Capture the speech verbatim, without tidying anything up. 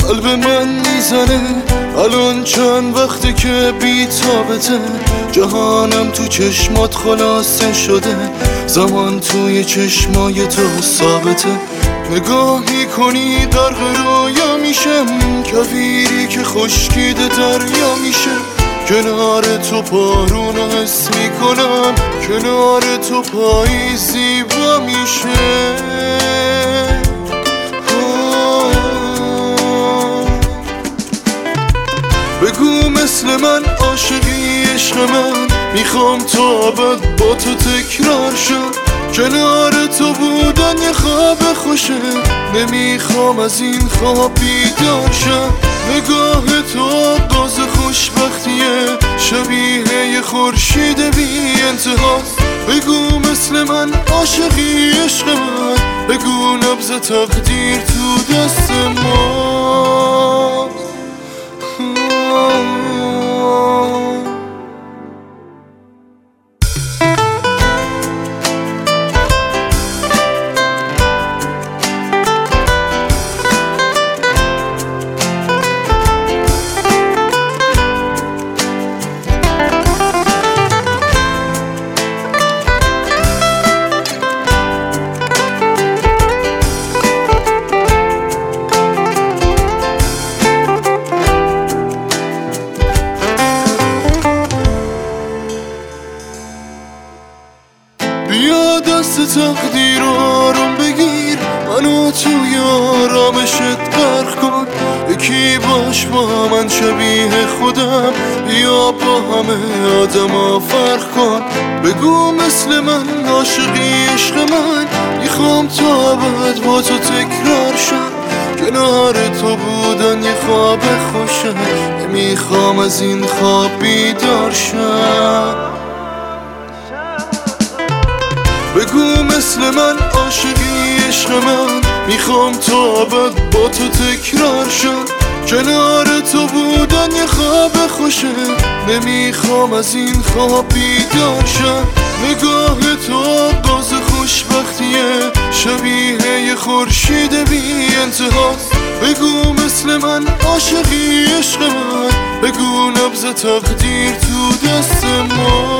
قلب من میزنه الان چند وقته که بی تابته. جهانم تو چشمات خلاصه شده، زمان توی چشمای تو ثابته. نگاهی کنی غرق رویا میشم، کویری که خشکیده دریا میشه. کنار تو بارون حس میکنم، کنار تو پاییز زیبا میشه. بگو مثل من عاشقی عشق من، میخوام تا ابد با تو تکرار شم. کنار تو بودن یه خواب خوشه، نمیخوام از این خواب بیدار شم. نگاه تو آغاز خوشبختیه، شبیه یه خورشید بی انتهاست. بگو مثل من عاشقی عشق من، بگو نبض تقدیر تو دست ماست. بیا دست تقدیر آروم بگیر، منو توی آرامشت غرق کن. یکی باش با من شبیه خودم، بیا با همه آدما فرق کن. بگو مثل من عاشقی عشق من، میخوام تا ابد با تو تکرار شم. کنار تو بودن یه خواب خوشه، نمیخوام از این خواب بیدار شم. بگو مثل من عاشقی عشق من، میخوام تا ابد با تو تکرار شم. کنار تو بودن یه خواب خوشه، نمیخوام از این خواب بیدار شم. نگاه تو آغاز خوشبختیه، شبیه یه خورشید بی انتهاست. بگو مثل من عاشقی عشق من، بگو نبض تقدیر تو دست ما.